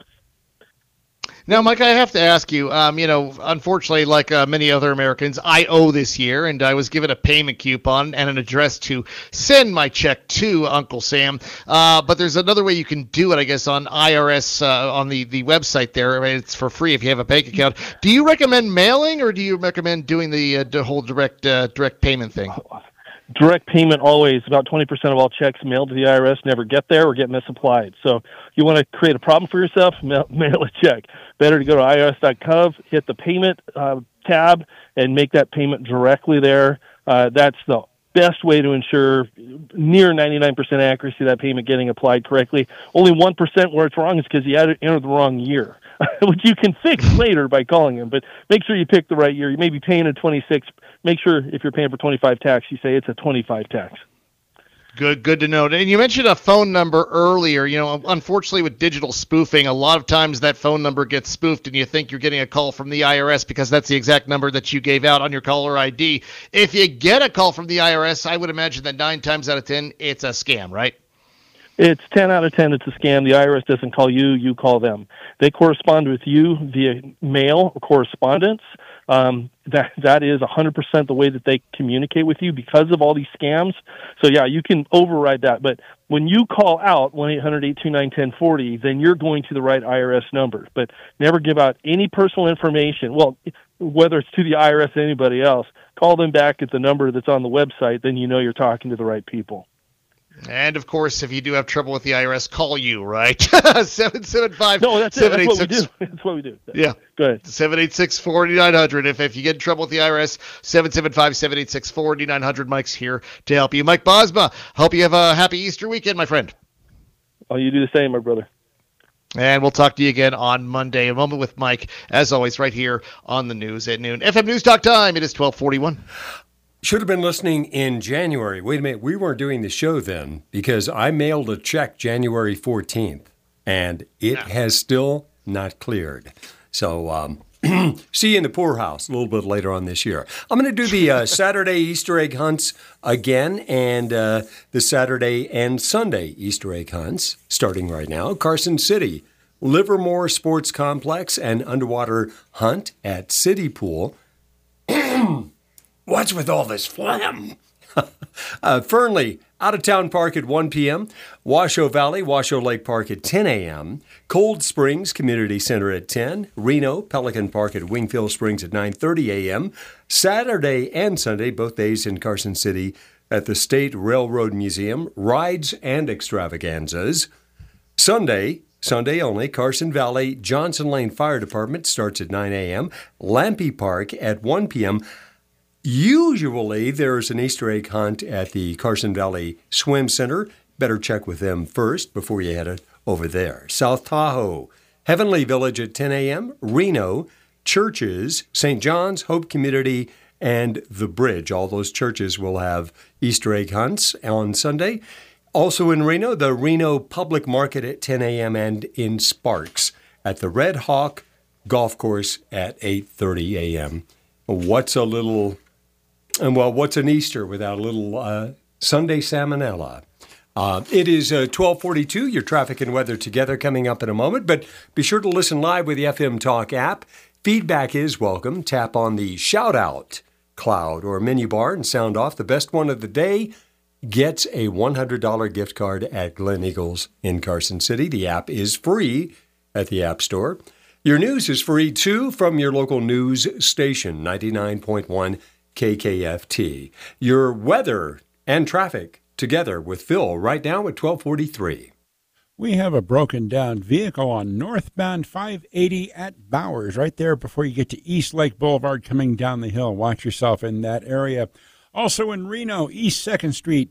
Now, Mike, I have to ask you, um, you know, unfortunately, like uh, many other Americans, I owe this year, and I was given a payment coupon and an address to send my check to Uncle Sam. Uh, but there's another way you can do it, I guess, on I R S, uh, on the, the website there. I mean, it's for free if you have a bank account. Do you recommend mailing, or do you recommend doing the, uh, the whole direct uh, direct payment thing? Direct payment always. About twenty percent of all checks mailed to the I R S never get there or get misapplied. So you want to create a problem for yourself, mail, mail a check. Better to go to I R S dot gov, hit the payment uh, tab, and make that payment directly there. Uh, that's the best way to ensure near ninety-nine percent accuracy of that payment getting applied correctly. Only one percent where it's wrong is because you entered the wrong year, which you can fix later by calling them. But make sure you pick the right year. You may be paying a twenty-six. Make sure if you're paying for twenty-five tax, you say it's a twenty-five tax. Good, good to know. And you mentioned a phone number earlier. You know, unfortunately with digital spoofing, a lot of times that phone number gets spoofed and you think you're getting a call from the I R S because that's the exact number that you gave out on your caller I D. If you get a call from the I R S, I would imagine that nine times out of ten, it's a scam, right? It's ten out of ten. It's a scam. The I R S doesn't call you. You call them. They correspond with you via mail or correspondence. Um, that that is one hundred percent the way that they communicate with you because of all these scams. So, yeah, you can override that. But when you call out one eight hundred eight two nine one zero four zero, then you're going to the right I R S number. But never give out any personal information. Well, whether it's to the I R S or anybody else, call them back at the number that's on the website, then you know you're talking to the right people. And, of course, if you do have trouble with the I R S, call you, right? seven seven five No, that's it. That's what we do. That's what we do. Yeah. Go ahead. seven eight six, four nine zero zero. If, if you get in trouble with the I R S, seven seven five, seven eight six, four nine zero zero. Mike's here to help you. Mike Bosma, hope you have a happy Easter weekend, my friend. Oh, you do the same, my brother. And we'll talk to you again on Monday. A Moment with Mike, as always, right here on the news at noon. F M News Talk time. It is twelve forty-one. Should have been listening in January. Wait a minute. We weren't doing the show then because I mailed a check January fourteenth, and it yeah. has still not cleared. So um, see you in the poorhouse a little bit later on this year. I'm going to do the uh, Saturday Easter egg hunts again, and uh, the Saturday and Sunday Easter egg hunts starting right now. Carson City, Livermore Sports Complex, and underwater hunt at City Pool. What's with all this phlegm? uh, Fernley, out-of-town park at one p.m. Washoe Valley, Washoe Lake Park at ten a.m. Cold Springs Community Center at ten. Reno, Pelican Park at Wingfield Springs at nine thirty a.m. Saturday and Sunday, both days in Carson City at the State Railroad Museum, rides and extravaganzas. Sunday, Sunday only, Carson Valley Johnson Lane Fire Department starts at nine a.m. Lampe Park at one p.m. Usually, there's an Easter egg hunt at the Carson Valley Swim Center. Better check with them first before you head over there. South Tahoe, Heavenly Village at ten a.m. Reno, churches, Saint John's, Hope Community, and The Bridge. All those churches will have Easter egg hunts on Sunday. Also in Reno, the Reno Public Market at ten a.m. and in Sparks at the Red Hawk Golf Course at eight thirty a.m. What's a little... And, well, what's an Easter without a little uh, Sunday salmonella? Uh, it is uh, twelve forty-two, your traffic and weather together coming up in a moment. But be sure to listen live with the F M Talk app. Feedback is welcome. Tap on the shout-out cloud or menu bar and sound off. The best one of the day gets a one hundred dollars gift card at Glen Eagles in Carson City. The app is free at the App Store. Your news is free, too, from your local news station, ninety-nine point one K K F T. Your weather and traffic together with Phil right now at twelve forty-three. We have a broken down vehicle on northbound five eighty at Bowers, right there before you get to East Lake Boulevard coming down the hill. Watch yourself in that area. Also in Reno, East second Street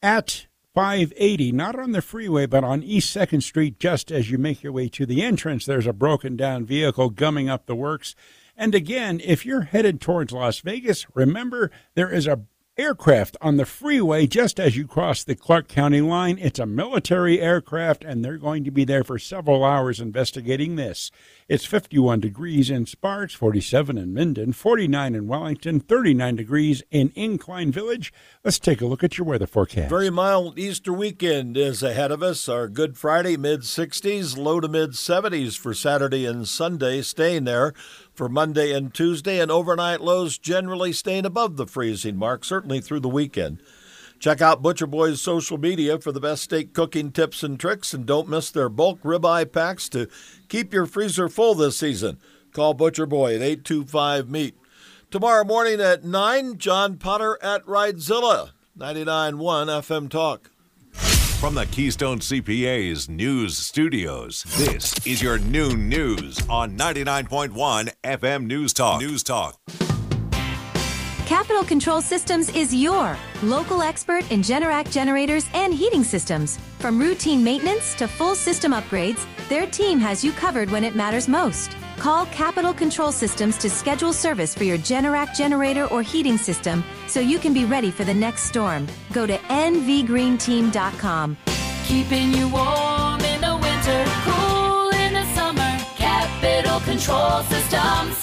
at five eighty, not on the freeway, but on East second Street, just as you make your way to the entrance, there's a broken down vehicle gumming up the works. And again, if you're headed towards Las Vegas, remember there is a aircraft on the freeway just as you cross the Clark County line. It's a military aircraft, and they're going to be there for several hours investigating this. It's fifty-one degrees in Sparks, forty-seven in Minden, forty-nine in Wellington, thirty-nine degrees in Incline Village. Let's take a look at your weather forecast. Very mild Easter weekend is ahead of us. Our Good Friday, mid sixties, low to mid seventies for Saturday and Sunday, staying there for Monday and Tuesday, and overnight lows generally staying above the freezing mark, certainly through the weekend. Check out Butcher Boy's social media for the best steak cooking tips and tricks, and don't miss their bulk ribeye packs to keep your freezer full this season. Call Butcher Boy at eight two five, meat. Tomorrow morning at nine, John Potter at Ridezilla, ninety-nine point one F M Talk. From the Keystone C P A's news studios, this is your noon news on ninety-nine point one F M News Talk. News Talk. Capital Control Systems is your local expert in Generac generators and heating systems. From routine maintenance to full system upgrades, their team has you covered when it matters most. Call Capital Control Systems to schedule service for your Generac generator or heating system so you can be ready for the next storm. Go to N V green team dot com. Keeping you warm in the winter, cool in the summer. Capital Control Systems.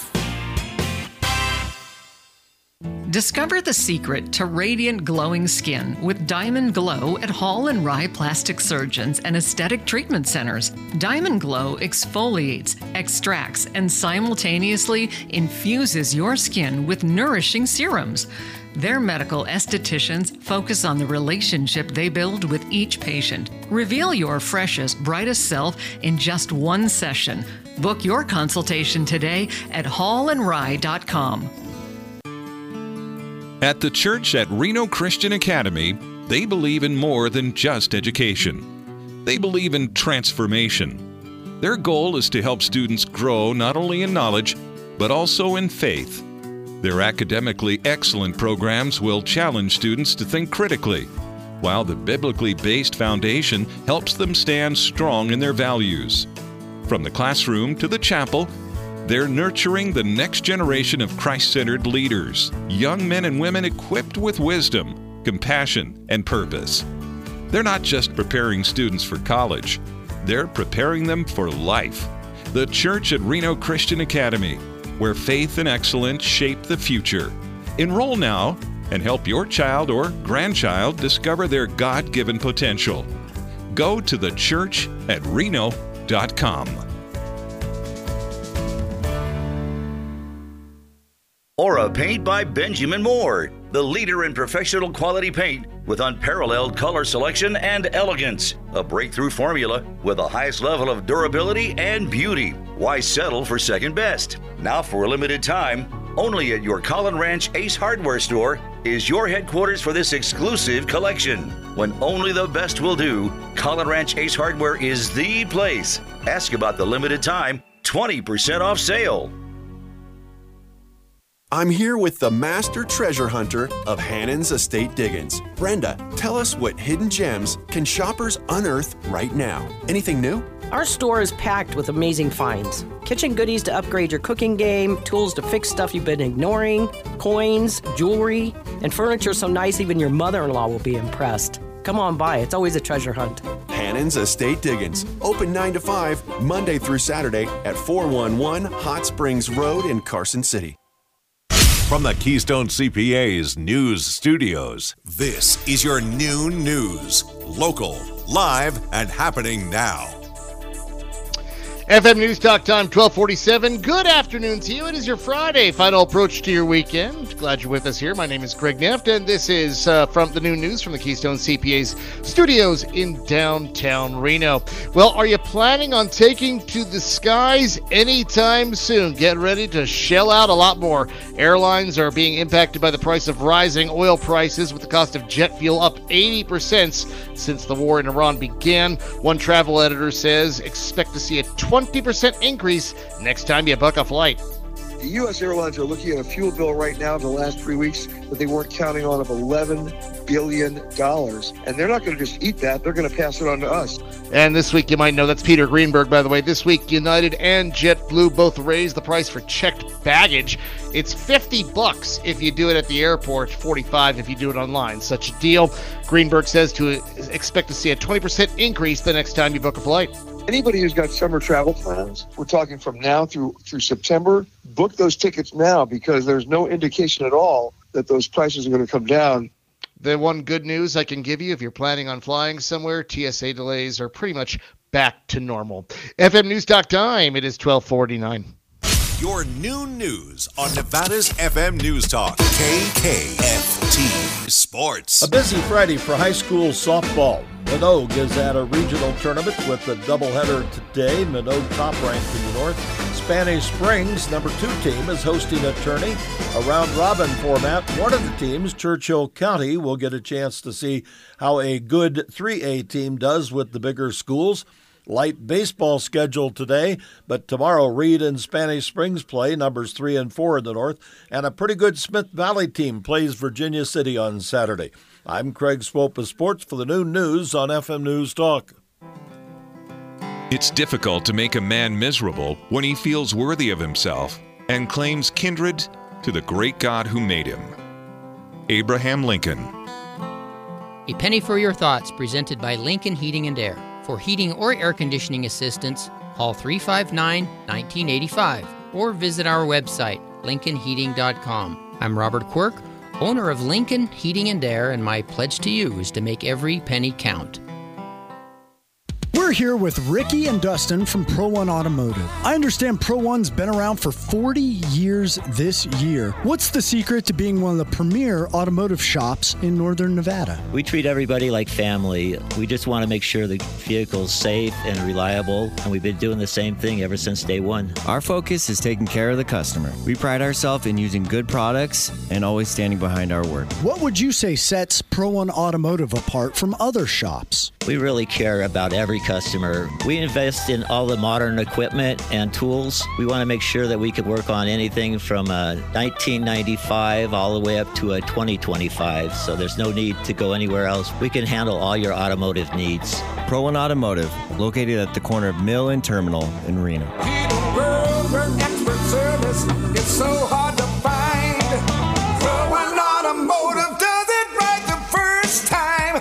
Discover the secret to radiant, glowing skin with Diamond Glow at Hall and Rye Plastic Surgeons and Aesthetic Treatment Centers. Diamond Glow exfoliates, extracts, and simultaneously infuses your skin with nourishing serums. Their medical estheticians focus on the relationship they build with each patient. Reveal your freshest, brightest self in just one session. Book your consultation today at hall and rye dot com. At the church at Reno Christian Academy, they believe in more than just education. They believe in transformation. Their goal is to help students grow not only in knowledge, but also in faith. Their academically excellent programs will challenge students to think critically, while the biblically based foundation helps them stand strong in their values. From the classroom to the chapel, they're nurturing the next generation of Christ-centered leaders, young men and women equipped with wisdom, compassion, and purpose. They're not just preparing students for college, they're preparing them for life. The Church at Reno Christian Academy, where faith and excellence shape the future. Enroll now and help your child or grandchild discover their God-given potential. Go to the church at reno dot com. Aura Paint by Benjamin Moore, the leader in professional quality paint with unparalleled color selection and elegance. A breakthrough formula with the highest level of durability and beauty. Why settle for second best? Now for a limited time, only at your Collin Ranch Ace Hardware store is your headquarters for this exclusive collection. When only the best will do, Collin Ranch Ace Hardware is the place. Ask about the limited time twenty percent off sale. I'm here with the master treasure hunter of Hannon's Estate Diggins. Brenda, tell us what hidden gems can shoppers unearth right now? Anything new? Our store is packed with amazing finds. Kitchen goodies to upgrade your cooking game, tools to fix stuff you've been ignoring, coins, jewelry, and furniture so nice even your mother-in-law will be impressed. Come on by, it's always a treasure hunt. Hannon's Estate Diggins, open nine to five, Monday through Saturday at four one one Hot Springs Road in Carson City. From the Keystone C P A's news studios, this is your noon news. Local, live, and happening now. F M News Talk time, twelve forty-seven. Good afternoon to you. It is your Friday, final approach to your weekend. Glad you're with us here. My name is Greg Neff, and this is uh, from the noon news from the Keystone C P A's studios in downtown Reno. Well, are you planning on taking to the skies anytime soon? Get ready to shell out a lot more. Airlines are being impacted by the price of rising oil prices, with the cost of jet fuel up eighty percent since the war in Iran began. One travel editor says expect to see a twenty percent increase next time you book a flight. The U S airlines are looking at a fuel bill right now for the last three weeks that they weren't counting on of eleven billion dollars. And they're not going to just eat that. They're going to pass it on to us. And this week, you might know, that's Peter Greenberg, by the way. This week, United and JetBlue both raised the price for checked baggage. It's fifty bucks if you do it at the airport, forty-five if you do it online. Such a deal. Greenberg says to expect to see a twenty percent increase the next time you book a flight. Anybody who's got summer travel plans, we're talking from now through through September, book those tickets now because there's no indication at all that those prices are going to come down. The one good news I can give you, if you're planning on flying somewhere, T S A delays are pretty much back to normal. F M News Talk time, it is twelve forty-nine. Your noon news on Nevada's F M News Talk, K K F T Sports. A busy Friday for high school softball. Minogue is at a regional tournament with a doubleheader today. Minogue top ranked in the north. Spanish Springs, number two team, is hosting a tourney. A round-robin format. One of the teams, Churchill County, will get a chance to see how a good three A team does with the bigger schools. Light baseball scheduled today, but tomorrow Reed and Spanish Springs play, numbers three and four in the north, and a pretty good Smith Valley team plays Virginia City on Saturday. I'm Craig Swope of Sports for the Noon News on F M News Talk. It's difficult to make a man miserable when he feels worthy of himself and claims kindred to the great God who made him. Abraham Lincoln. A penny for your thoughts, presented by Lincoln Heating and Air. For heating or air conditioning assistance, call three five nine, one nine eight five or visit our website, lincoln heating dot com. I'm Robert Quirk, owner of Lincoln Heating and Air, and my pledge to you is to make every penny count. We're We're here with Ricky and Dustin from Pro One Automotive. I understand Pro One's been around for forty years this year. What's the secret to being one of the premier automotive shops in Northern Nevada? We treat everybody like family. We just want to make sure the vehicle's safe and reliable, and we've been doing the same thing ever since day one. Our focus is taking care of the customer. We pride ourselves in using good products and always standing behind our word. What would you say sets Pro One Automotive apart from other shops? We really care about every customer. We invest in all the modern equipment and tools. We want to make sure that we can work on anything from a nineteen ninety-five all the way up to a twenty twenty-five, so there's no need to go anywhere else. We can handle all your automotive needs. Pro One Automotive, located at the corner of Mill and Terminal in Reno. Expert service, it's so hard to find. Pro One Automotive does it right the first time.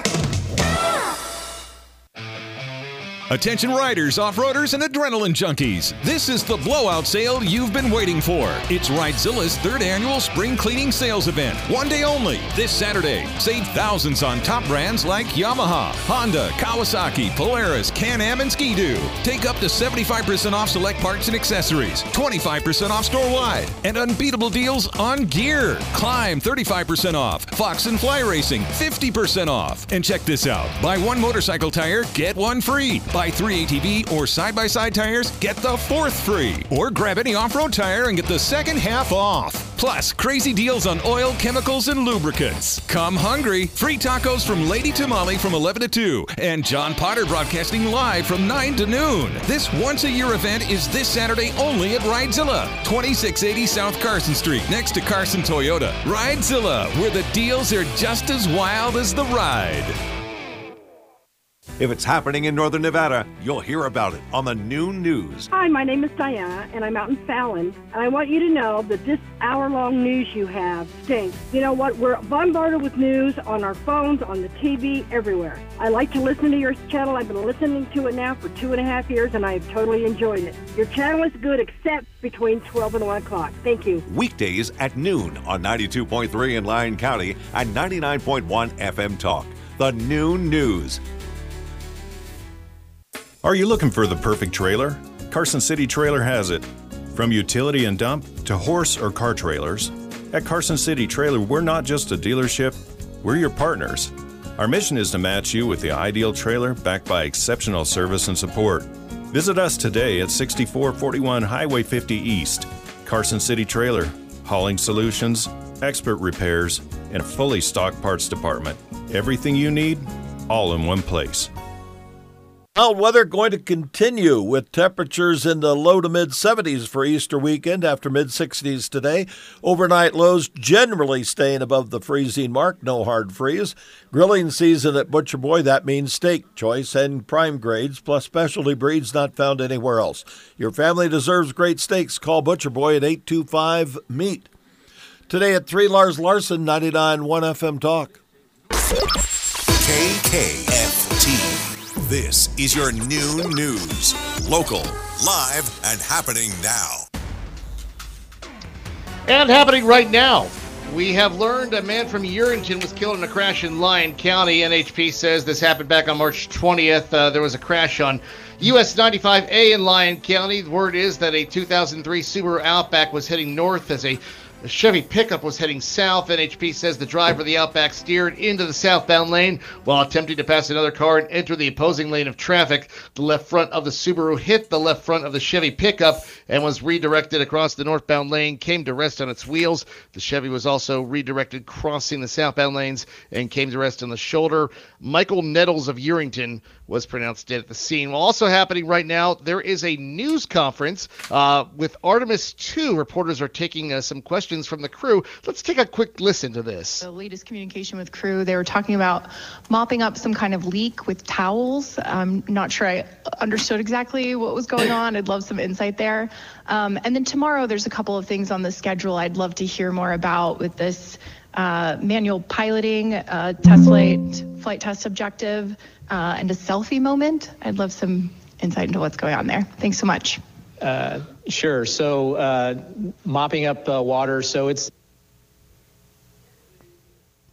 Attention riders, off-roaders, and adrenaline junkies. This is the blowout sale you've been waiting for. It's Ridezilla's third annual spring cleaning sales event. One day only, this Saturday. Save thousands on top brands like Yamaha, Honda, Kawasaki, Polaris, Can-Am, and Ski-Doo. Take up to seventy-five percent off select parts and accessories, twenty-five percent off store-wide, and unbeatable deals on gear. Climb, thirty-five percent off. Fox and Fly Racing, fifty percent off. And check this out. Buy one motorcycle tire, get one free. Buy three A T V or side-by-side tires, get the fourth free. Or grab any off-road tire and get the second half off. Plus, crazy deals on oil, chemicals, and lubricants. Come hungry. Free tacos from Lady Tamale from eleven to two. And John Potter broadcasting live from nine to noon. This once-a-year event is this Saturday only at Ridezilla, twenty-six eighty South Carson Street, next to Carson Toyota. Ridezilla, where the deals are just as wild as the ride. If it's happening in Northern Nevada, you'll hear about it on the Noon News. Hi, my name is Diana, and I'm out in Fallon, and I want you to know that this hour-long news you have stinks. You know what? We're bombarded with news on our phones, on the T V, everywhere. I like to listen to your channel. I've been listening to it now for two and a half years, and I have totally enjoyed it. Your channel is good, except between twelve and one o'clock. Thank you. Weekdays at noon on ninety-two point three in Lyon County and ninety-nine point one F M Talk. The Noon News. Are you looking for the perfect trailer? Carson City Trailer has it. From utility and dump to horse or car trailers, at Carson City Trailer, we're not just a dealership, we're your partners. Our mission is to match you with the ideal trailer backed by exceptional service and support. Visit us today at sixty-four forty-one Highway fifty East. Carson City Trailer, hauling solutions, expert repairs, and a fully stocked parts department. Everything you need, all in one place. Well, weather going to continue with temperatures in the low to mid seventies for Easter weekend after mid sixties today. Overnight lows generally staying above the freezing mark, no hard freeze. Grilling season at Butcher Boy, that means steak, choice, and prime grades, plus specialty breeds not found anywhere else. Your family deserves great steaks. Call Butcher Boy at eight two five, meat. Today at three, Lars Larson, ninety-nine point one F M Talk. K K F T. This is your Noon News. Local, live, and happening now. And happening right now. We have learned a man from Urington was killed in a crash in Lyon County. N H P says this happened back on March twentieth. Uh, there was a crash on U S ninety-five A in Lyon County. The word is that a two thousand three Subaru Outback was heading north as a The Chevy pickup was heading south. N H P says the driver of the Outback steered into the southbound lane while attempting to pass another car and enter the opposing lane of traffic. The left front of the Subaru hit the left front of the Chevy pickup and was redirected across the northbound lane, came to rest on its wheels. The Chevy was also redirected crossing the southbound lanes and came to rest on the shoulder. Michael Nettles of Urington was pronounced dead at the scene. Well, also happening right now, there is a news conference uh, with Artemis two. Reporters are taking uh, some questions from the crew. Let's take a quick listen to this. The latest communication with crew, they were talking about mopping up some kind of leak with towels. I'm not sure I understood exactly what was going on. I'd love some insight there. Um, and then tomorrow, there's a couple of things on the schedule I'd love to hear more about with this uh, manual piloting, uh, test flight, flight test objective, uh, and a selfie moment. I'd love some insight into what's going on there. Thanks so much. Uh, sure. So uh, mopping up uh, water. So it's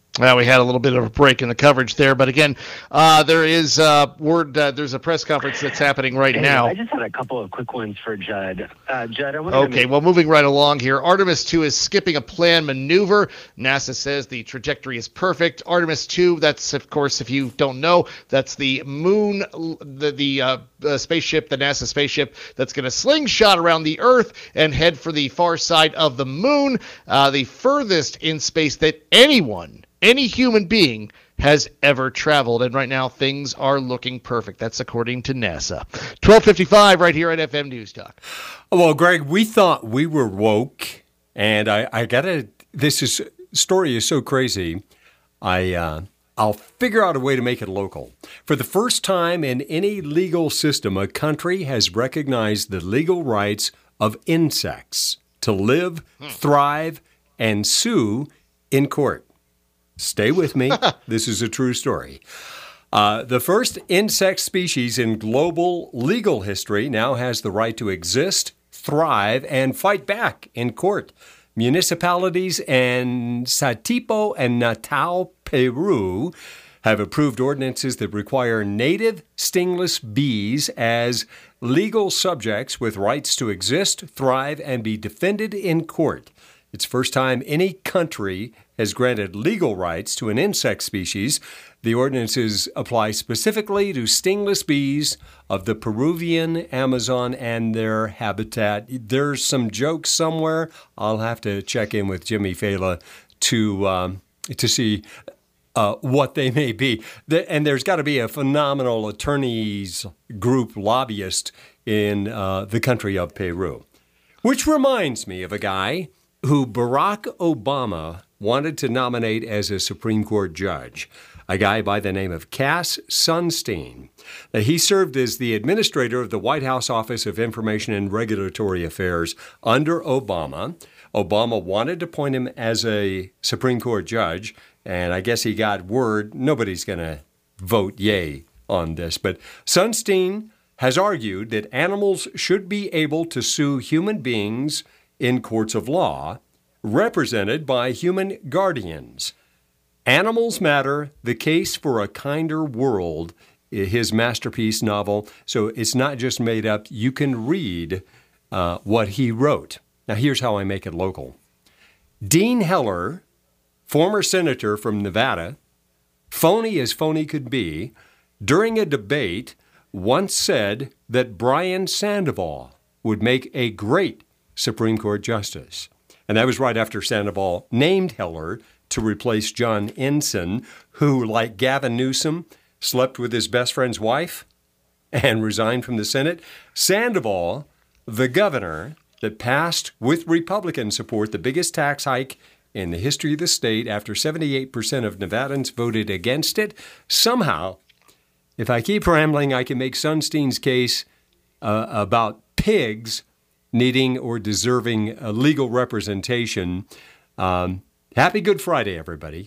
Well, we had a little bit of a break in the coverage there, but again, uh, there is uh, word. Uh, there's a press conference that's happening right hey, now. I just had a couple of quick ones for Judd. Uh, Judd, I wanted Okay, to make- well, moving right along here. Artemis two is skipping a planned maneuver. NASA says the trajectory is perfect. Artemis two, that's, of course, if you don't know, that's the moon, the, the uh, uh, spaceship, the NASA spaceship that's going to slingshot around the Earth and head for the far side of the moon, uh, the furthest in space that anyone any human being has ever traveled. And right now, things are looking perfect. That's according to NASA. twelve fifty-five right here at F M News Talk. Well, Greg, we thought we were woke, and I, I got to, this is, story is so crazy, I, uh, I'll figure out a way to make it local. For the first time in any legal system, a country has recognized the legal rights of insects to live, hmm. thrive, and sue in court. Stay with me. This is a true story. Uh, the first insect species in global legal history now has the right to exist, thrive, and fight back in court. Municipalities in Satipo and Natal, Peru, have approved ordinances that require native stingless bees as legal subjects with rights to exist, thrive, and be defended in court. It's the first time any country has granted legal rights to an insect species. The ordinances apply specifically to stingless bees of the Peruvian Amazon and their habitat. There's some jokes somewhere. I'll have to check in with Jimmy Fela to um, to see uh, what they may be. The, and there's got to be a phenomenal attorneys group lobbyist in uh, the country of Peru. Which reminds me of a guy who Barack Obama wanted to nominate as a Supreme Court judge, a guy by the name of Cass Sunstein. Now, he served as the administrator of the White House Office of Information and Regulatory Affairs under Obama. Obama wanted to appoint him as a Supreme Court judge, and I guess he got word nobody's going to vote yay on this. But Sunstein has argued that animals should be able to sue human beings in courts of law, represented by human guardians. Animals Matter, The Case for a Kinder World, his masterpiece novel. So it's not just made up. You can read uh, what he wrote. Now, here's how I make it local. Dean Heller, former senator from Nevada, phony as phony could be, during a debate once said that Brian Sandoval would make a great Supreme Court justice. And that was right after Sandoval named Heller to replace John Ensign, who, like Gavin Newsom, slept with his best friend's wife and resigned from the Senate. Sandoval, the governor that passed with Republican support the biggest tax hike in the history of the state after seventy-eight percent of Nevadans voted against it. Somehow, if I keep rambling, I can make Sunstein's case uh, about pigs needing or deserving a legal representation. Um, happy Good Friday, everybody.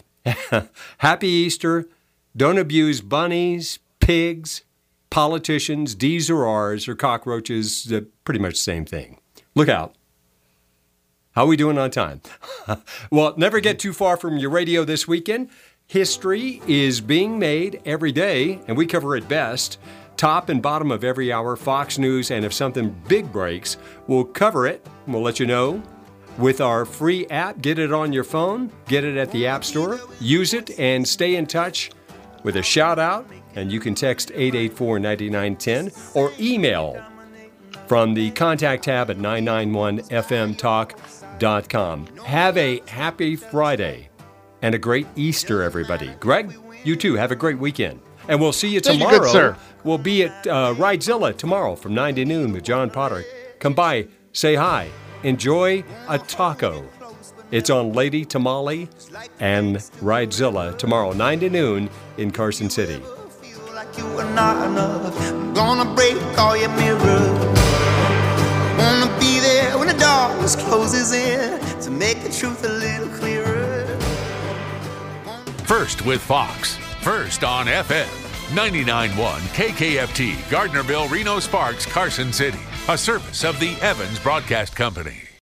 Happy Easter. Don't abuse bunnies, pigs, politicians, D's or R's, or cockroaches. Uh, pretty much the same thing. Look out. How are we doing on time? Well, never get too far from your radio this weekend. History is being made every day, and we cover it best. Top and bottom of every hour, Fox News, and if something big breaks, we'll cover it. We'll let you know with our free app. Get it on your phone. Get it at the App Store. Use it and stay in touch with a shout out. And you can text eight eight four, nine nine one zero or email from the contact tab at nine nine one f m talk dot com. Have a happy Friday and a great Easter, everybody. Greg, you too. Have a great weekend. And we'll see you tomorrow. Thank you, good sir. We'll be at uh, Ridezilla tomorrow from nine to noon with John Potter. Come by, say hi, enjoy a taco. It's on Lady Tamale and Ridezilla tomorrow, nine to noon in Carson City. You are not enough. I'm gonna break all your mirrors. Wanna be there when the darkness closes in to make the truth a little clearer. First with Fox. First on F M. ninety-nine point one K K F T, Gardnerville, Reno Sparks, Carson City. A service of the Evans Broadcast Company.